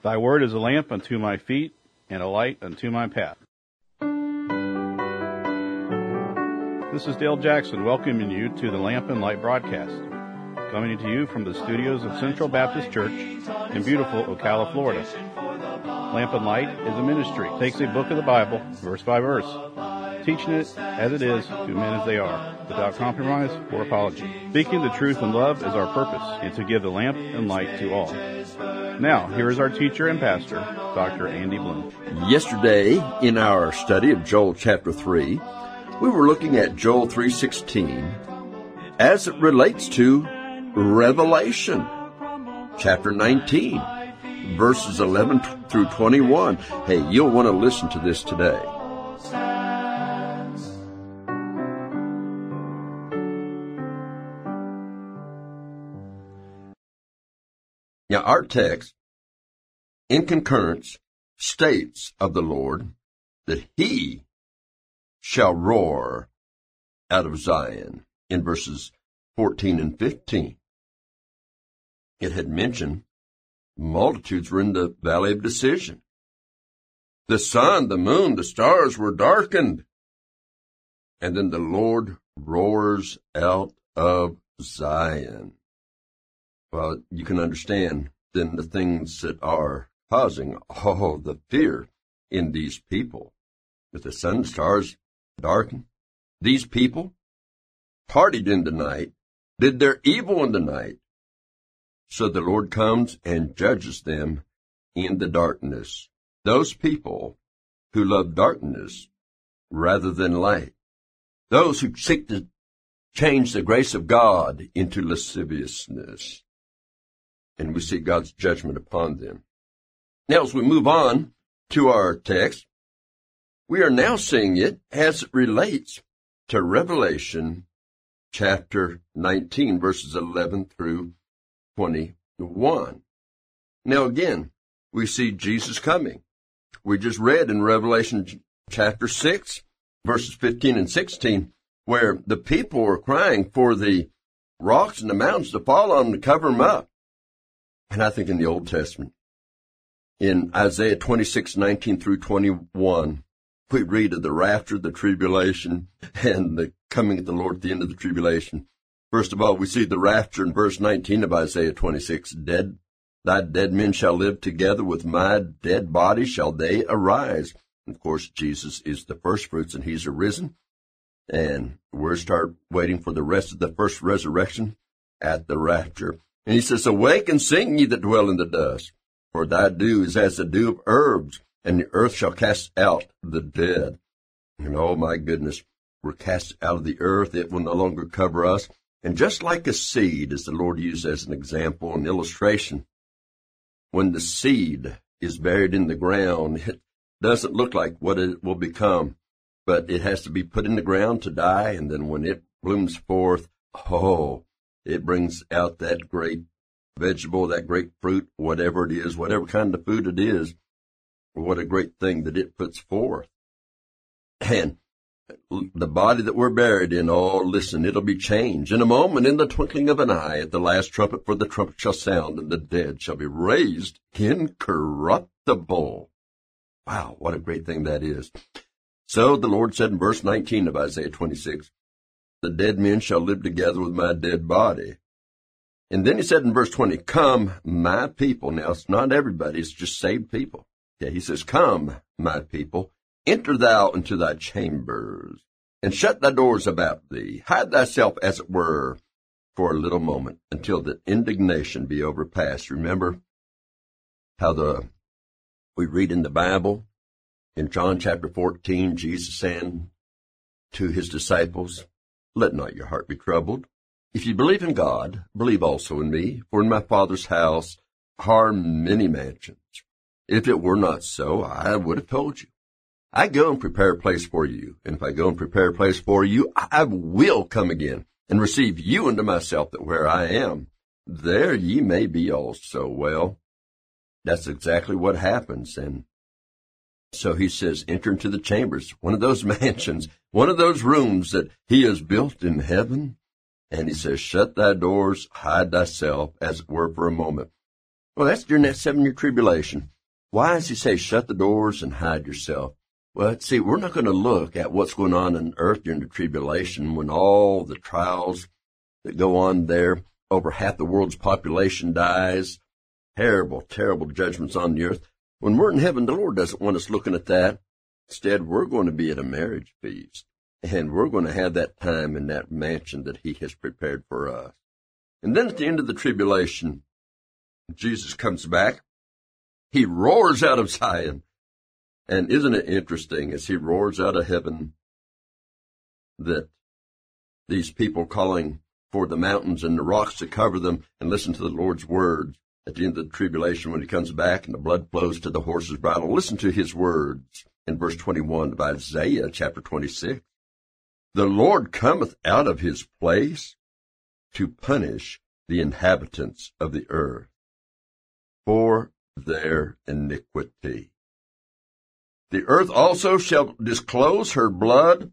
Thy word is a lamp unto my feet and a light unto my path. This is Dale Jackson welcoming you to the Lamp and Light broadcast, coming to you from the studios of Central Baptist Church in beautiful Ocala, Florida. Lamp and Light is a ministry. It takes a book of the Bible, verse by verse, teaching it as it is to men as they are, without compromise or apology. Speaking the truth in love is our purpose, and to give the lamp and light to all. Now, here is our teacher and pastor, Dr. Andy Bloom. Yesterday, in our study of Joel chapter 3, we were looking at Joel 3:16 as it relates to Revelation, chapter 19, verses 11 through 21. Hey, you'll want to listen to this today. Now, our text, in concurrence, states of the Lord that He shall roar out of Zion in verses 14 and 15. It had mentioned multitudes were in the valley of decision. The sun, the moon, the stars were darkened. And then the Lord roars out of Zion. Well, you can understand then the things that are causing all the fear in these people. With the sun and stars darkened, these people partied in the night, did their evil in the night. So the Lord comes and judges them in the darkness. Those people who love darkness rather than light. Those who seek to change the grace of God into lasciviousness. And we see God's judgment upon them. Now, as we move on to our text, we are now seeing it as it relates to Revelation chapter 19, verses 11 through 21. Now, again, we see Jesus coming. We just read in Revelation chapter 6, verses 15 and 16, where the people were crying for the rocks and the mountains to fall on them to cover them up. And I think in the Old Testament, in Isaiah 26:19 through 21, we read of the rapture, the tribulation, and the coming of the Lord at the end of the tribulation. First of all, we see the rapture in verse 19 of Isaiah 26. Thy dead men shall live together, with my dead body shall they arise. And of course, Jesus is the first fruits, and He's arisen. And we'll start waiting for the rest of the first resurrection at the rapture. And He says, Awake and sing, ye that dwell in the dust, for thy dew is as the dew of herbs, and the earth shall cast out the dead. And oh my goodness, we're cast out of the earth. It will no longer cover us. And just like a seed, as the Lord used as an example, an illustration, when the seed is buried in the ground, it doesn't look like what it will become, but it has to be put in the ground to die. And then when it blooms forth, it brings out that great vegetable, that great fruit, whatever it is, whatever kind of food it is. What a great thing that it puts forth. And the body that we're buried in, listen, it'll be changed in a moment, in the twinkling of an eye, at the last trumpet, for the trumpet shall sound, and the dead shall be raised incorruptible. Wow, what a great thing that is. So the Lord said in verse 19 of Isaiah 26, the dead men shall live together with my dead body. And then He said in verse 20, Come, my people. Now, it's not everybody, it's just saved people. Yeah, He says, Come, my people, enter thou into thy chambers, and shut thy doors about thee. Hide thyself, as it were, for a little moment, until the indignation be overpast. Remember how we read in the Bible, in John chapter 14, Jesus saying to His disciples, Let not your heart be troubled. If you believe in God, believe also in me, for in my Father's house are many mansions. If it were not so, I would have told you. I go and prepare a place for you, and if I go and prepare a place for you, I will come again and receive you unto myself, that where I am, there ye may be also. Well, that's exactly what happens. And so He says, enter into the chambers, one of those mansions, one of those rooms that He has built in heaven. And He says, shut thy doors, hide thyself, as it were, for a moment. Well, that's during that 7-year tribulation. Why does he say shut the doors and hide yourself? Well, see, we're not going to look at what's going on in earth during the tribulation when all the trials that go on there, over half the world's population dies, terrible, terrible judgments on the earth. When we're in heaven, the Lord doesn't want us looking at that. Instead, we're going to be at a marriage feast, and we're going to have that time in that mansion that he has prepared for us. And then at the end of the tribulation, Jesus comes back. He roars out of Zion. And isn't it interesting, as he roars out of heaven, that these people calling for the mountains and the rocks to cover them and listen to the Lord's words at the end of the tribulation when he comes back and the blood flows to the horse's bridle. Listen to his words in verse 21 of Isaiah chapter 26. The Lord cometh out of his place to punish the inhabitants of the earth for their iniquity. The earth also shall disclose her blood,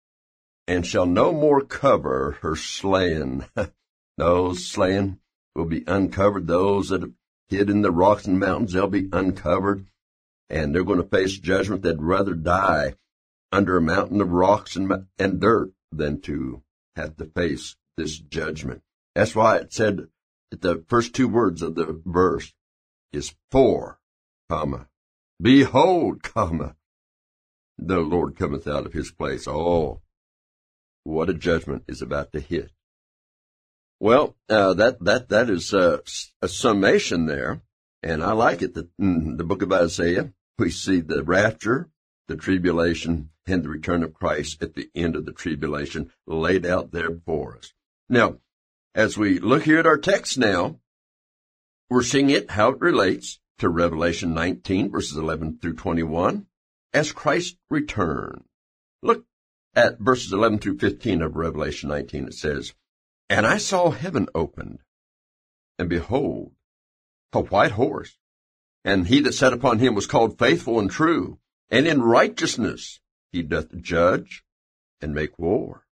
and shall no more cover her slain. Those slain will be uncovered. Those that have hid in the rocks and mountains, they'll be uncovered, and they're going to face judgment. They'd rather die under a mountain of rocks and dirt than to have to face this judgment. That's why it said that the first two words of the verse is for, comma, behold, comma, the Lord cometh out of his place. Oh, what a judgment is about to hit. Well, that is a summation there, and I like it that in the book of Isaiah, we see the rapture, the tribulation, and the return of Christ at the end of the tribulation laid out there for us. Now, as we look here at our text now, we're seeing it, how it relates to Revelation 19, verses 11 through 21, as Christ returned. Look at verses 11 through 15 of Revelation 19. It says, And I saw heaven opened, and behold, a white horse, and he that sat upon him was called Faithful and True, and in righteousness he doth judge and make war.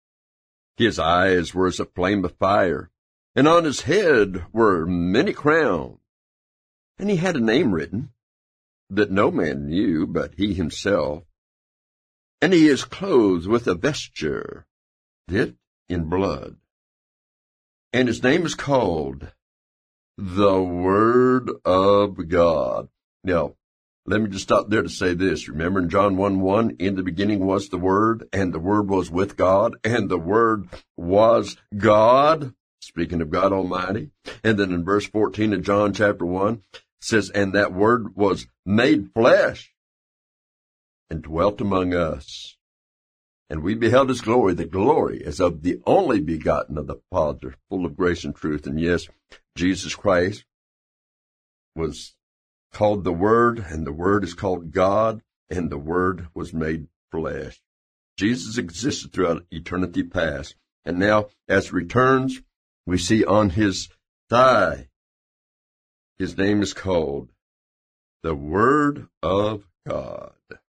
His eyes were as a flame of fire, and on his head were many crowns. And he had a name written, that no man knew but he himself. And he is clothed with a vesture dipped in blood. And his name is called the Word of God. Now, let me just stop there to say this. Remember in John 1:1, in the beginning was the Word, and the Word was with God, and the Word was God. Speaking of God Almighty. And then in verse 14 of John chapter 1, it says, And that Word was made flesh and dwelt among us. And we beheld his glory, the glory as of the only begotten of the Father, full of grace and truth. And yes, Jesus Christ was called the Word, and the Word is called God, and the Word was made flesh. Jesus existed throughout eternity past. And now, as he returns, we see on his thigh, his name is called the Word of God.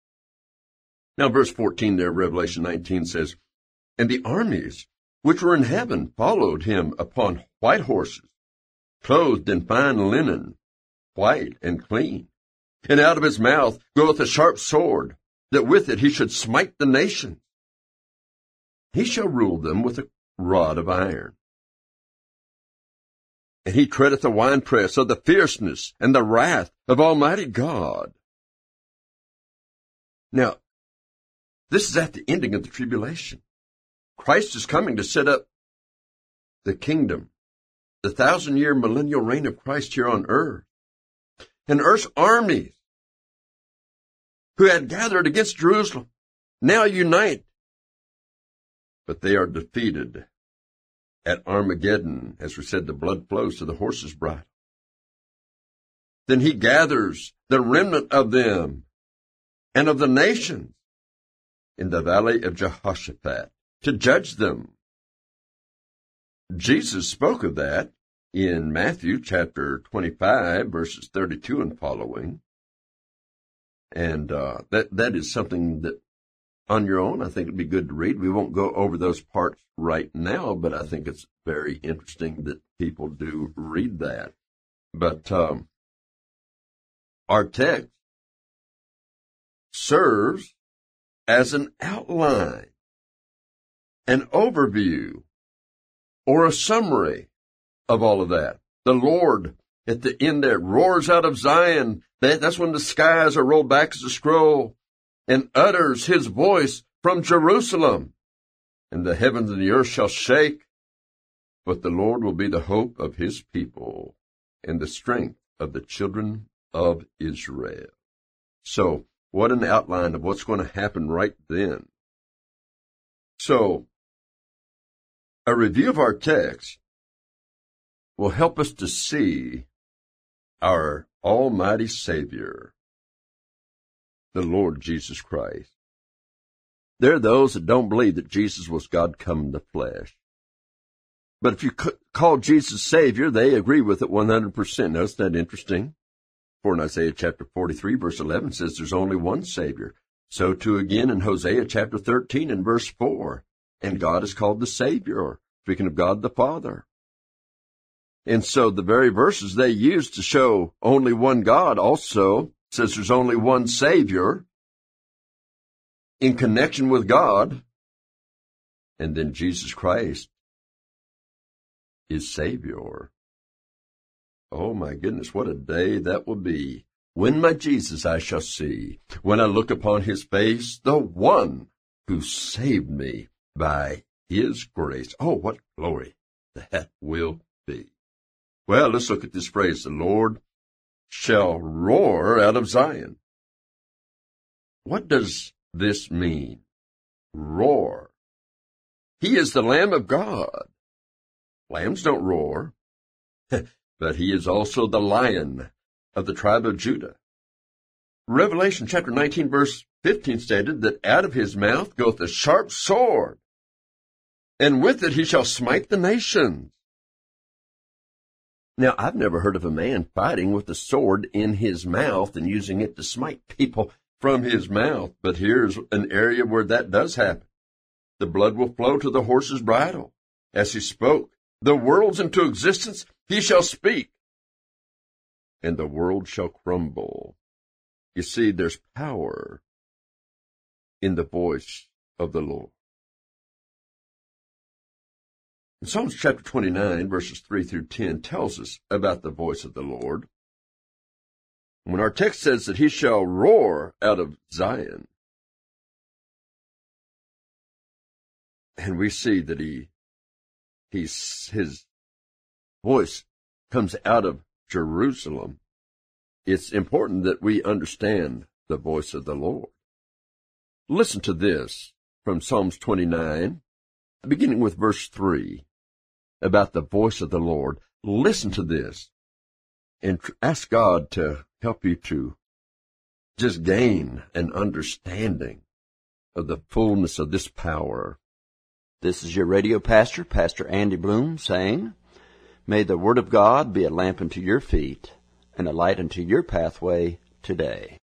Now, verse 14 there, Revelation 19 says, And the armies which were in heaven followed him upon white horses, clothed in fine linen, white and clean. And out of his mouth goeth a sharp sword, that with it he should smite the nations. He shall rule them with a rod of iron. And he treadeth the winepress of the fierceness and the wrath of Almighty God. Now, this is at the ending of the tribulation. Christ is coming to set up the kingdom, the 1,000-year millennial reign of Christ here on earth. And earth's armies who had gathered against Jerusalem now unite. But they are defeated. At Armageddon, as we said, the blood flows to the horse's bridle. Then he gathers the remnant of them and of the nations in the valley of Jehoshaphat to judge them. Jesus spoke of that in Matthew chapter 25, verses 32 and following. And that is something that on your own, I think it'd be good to read. We won't go over those parts right now, but I think it's very interesting that people do read that. But our text serves as an outline, an overview, or a summary of all of that. The Lord, at the end there, roars out of Zion. That's when the skies are rolled back as a scroll, and utters his voice from Jerusalem. And the heavens and the earth shall shake, but the Lord will be the hope of his people and the strength of the children of Israel. So, what an outline of what's going to happen right then. So, a review of our text will help us to see our almighty Savior, the Lord Jesus Christ. There are those that don't believe that Jesus was God come in the flesh. But if you call Jesus Savior, they agree with it 100%. Now, isn't that interesting? For in Isaiah chapter 43, verse 11 says there's only one Savior. So too again in Hosea chapter 13 and verse 4. And God is called the Savior, speaking of God the Father. And so the very verses they use to show only one God also says there's only one Savior in connection with God, and then Jesus Christ is Savior. Oh my goodness, what a day that will be. When my Jesus I shall see, when I look upon his face, the one who saved me by his grace. Oh, what glory that will be. Well, let's look at this phrase, the Lord shall roar out of Zion. What does this mean? Roar. He is the Lamb of God. Lambs don't roar, but he is also the Lion of the tribe of Judah. Revelation chapter 19 verse 15 stated that out of his mouth goeth a sharp sword, and with it he shall smite the nations. Now, I've never heard of a man fighting with a sword in his mouth and using it to smite people from his mouth, but here's an area where that does happen. The blood will flow to the horse's bridle. As he spoke the worlds into existence, he shall speak, and the world shall crumble. You see, there's power in the voice of the Lord. In Psalms chapter 29, verses 3 through 10, tells us about the voice of the Lord. When our text says that he shall roar out of Zion, and we see that his voice comes out of Jerusalem, it's important that we understand the voice of the Lord. Listen to this from Psalms 29, beginning with verse 3, about the voice of the Lord. Listen to this and ask God to help you to just gain an understanding of the fullness of this power. This is your radio pastor, Pastor Andy Bloom, saying, may the Word of God be a lamp unto your feet and a light unto your pathway today.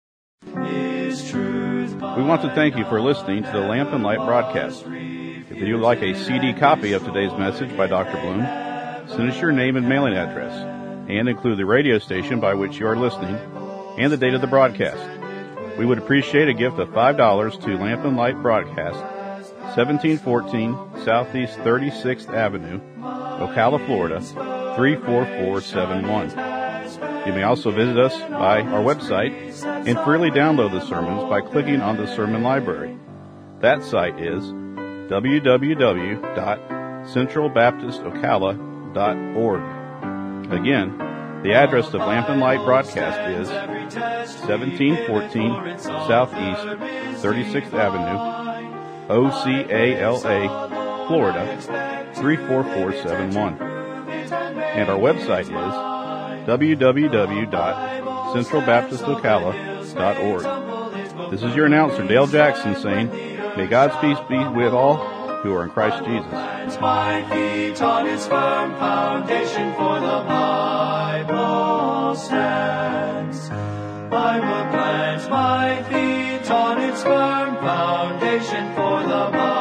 We want to thank you for listening to the Lamp and Light broadcast. If you would like a CD copy of today's message by Dr. Bloom, send us your name and mailing address, and include the radio station by which you are listening and the date of the broadcast. We would appreciate a gift of $5 to Lamp and Light Broadcast, 1714 Southeast 36th Avenue, Ocala, Florida, 34471. You may also visit us by our website and freely download the sermons by clicking on the sermon library. That site is www.centralbaptistocala.org. Again, the address of Lamp and Light Broadcast is 1714 Southeast 36th Avenue, Ocala, Florida, 34471. And our website is www.centralbaptistocala.org. This is your announcer, Dale Jackson, saying, may God's peace be with all who are in Christ Jesus. My feet on its firm foundation, for the Bible stands. I will plant my feet on its firm foundation, for the Bible